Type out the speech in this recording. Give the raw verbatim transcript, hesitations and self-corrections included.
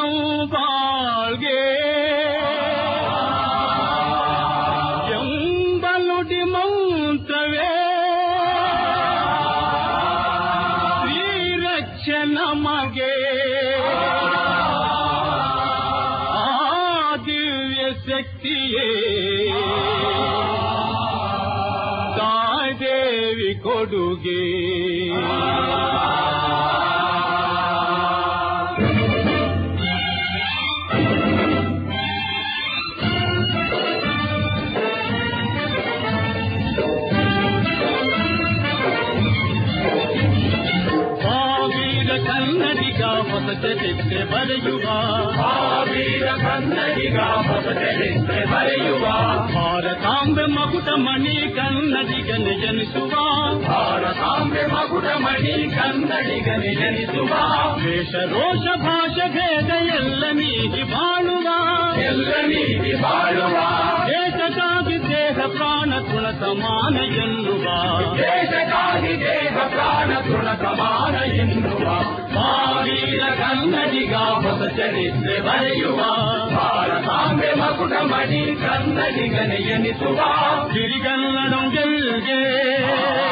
column ಬಾಳ್ಗೆ ಎಂಬಲುಡಿ ಮಂತ್ರವೇ ಶ್ರೀರಕ್ಷೆ ನಮಗೆ ಆ ದಿವ್ಯ ಶಕ್ತಿಯೇ ತಾಯ್ದೇವಿ ಕೊಡುಗೆ ಕನ್ನಡಿಗ ಹೊಸ ಚರಿತ್ರೆ ಬರೆಯುವ ವೀರ ಕನ್ನಡಿಗ ಹೊಸ ಚರಿತ್ರೆ ಬರೆಯುವ ಭಾರತಾಂಬೆ ಮಗುಟ ಮಣಿ ಕನ್ನಡಿಗನೆ ಜನಿಸುವ ಭಾರತಾಂಬೆ ಮಗುಟ ಮಣಿ ಕನ್ನಡಿಗನೆ ಜನಿಸುವ ವೇಷ ರೋಷ ಭಾಷೆ ಭೇದ ಎಲ್ಲ ನೀಗಿ ಬಾಳುವ ಎಲ್ಲ ನೀಗಿ ಬಾಳುವ ದೇಶಕ್ಕಾಗಿ ದೇಹ ಪ್ರಾಣ ತೃಣ ಸಮಾನ ಎನ್ನುವ ದೇಶಕ್ಕಾಗಿ ದೇಹ ಪ್ರಾಣ ತೃಣ ಸಮಾನ ಎನ್ನುವ ವೀರ ಕನ್ನಡಿಗ ಹೊಸ ಚರಿತ್ರೆ ಬರೆಯುವ ಭಾರತಾಂಬೆ ಮಗುಟ ಮಣಿ ಕನ್ನಡಿಗನೆ ಎನಿಸುವ ಸಿರಿಗನ್ನಡಂ ಗೆಲ್ಗೆ